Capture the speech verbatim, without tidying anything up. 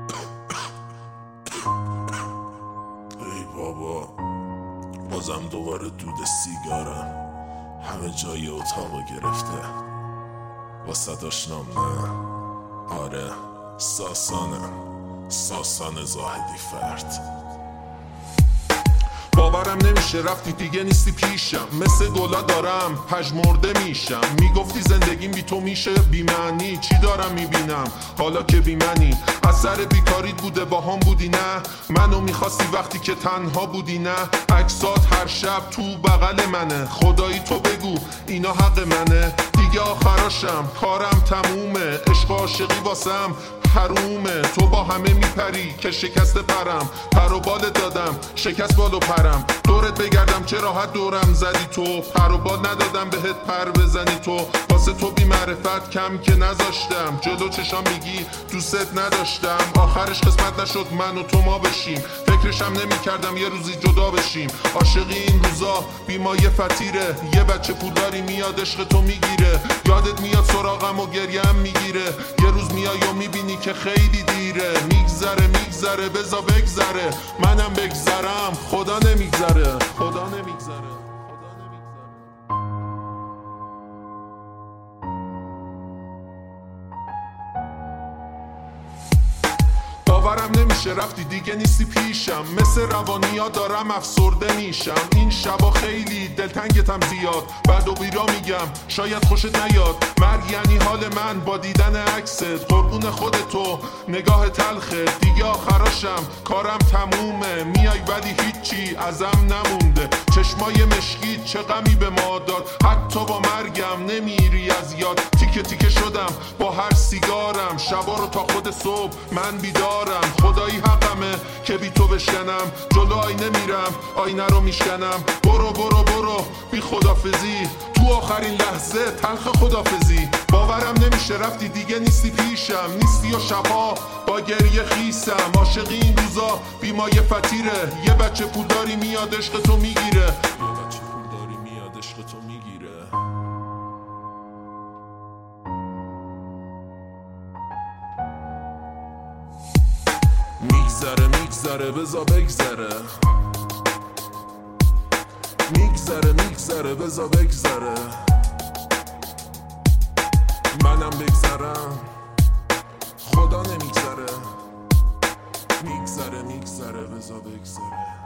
ای بابا، بازم دوباره دود سیگارم همه جای اتاقو گرفته. با صداش نام نه، آره ساسانم، ساسان زاهدی فرد. باورم نمیشه رفتی دیگه نیستی پیشم، مثل گلا دارم پژمرده میشم. میگفتی زندگیم بی تو میشه بی معنی، چی دارم میبینم حالا که بی منی؟ اثر بیکاریت بوده با هم بودی نه؟ منو میخواستی وقتی که تنها بودی نه؟ عکسات هر شب تو بغل منه، خدایی تو بگو اینا حق منه؟ دیگه آخراشم کارم تمومه، عشق و عاشقی واسم حرومه. تو با همه میپری که شکست پرم، پر و بال دادم شکست بال و پرم. دورت بگردم چه راحت دورم زدی تو، پر و بال ندادم بهت پر بزنی تو. واسه تو بی معرفت کم که نذاشتم، جلو چشام میگی دوست نداشتم. آخرش قسمت نشد من و تو ما بشیم، فکرشم نمی کردم یه روزی جدا بشیم. عاشقی این روزا بیمایه فتیره، یه بچه پولداری میاد عشق تو میگیره. یادت میاد سراغم و گریم میگیره، یه روز میای و میبینی که خیلی دیره. میگذره میگذره بزا بگذره، منم بگذرم خدا نمیگذره، خدا نمیگذره. باورم نمیشه رفتی دیگه نیستی پیشم، مثل روانیا دارم افسرده میشم. این شبا خیلی دلتنگتم زیاد، بعد و بیرا میگم شاید خوشت نیاد. مرگ یعنی حال من با دیدن عکست، قربون خودتو نگاه تلخت. دیگه آخراشم کارم تمومه، میای ولی هیچی ازم نمونده. چشمای مشکیت چه غمی به ما داد، حتی با مرگم نمیری از یاد. تیکه تیکه شدم با هر سیگارم، شبا رو تا خود صبح من بیدارم. خدایی حقمه که بی تو بشکنم، جلو آینه میرم آینه رو میشکنم. برو برو برو بی خدافزی، تو آخرین لحظه تلخ خدافزی. باورم نمیشه رفتی دیگه نیستی پیشم، نیستی و شبها با گریه خیسم. عاشقی این روزا بیمایه فتیره، یه بچه پولداری میاد عشق تو میگیره، یه بچه پولداری میاد عشق تو میگیره. میگذره میگذره بزا بگذره، میگذره میگذره بزا بگذره، منم بگذرم خدا نمیگذره. میگذره میگذره بزا بگذره.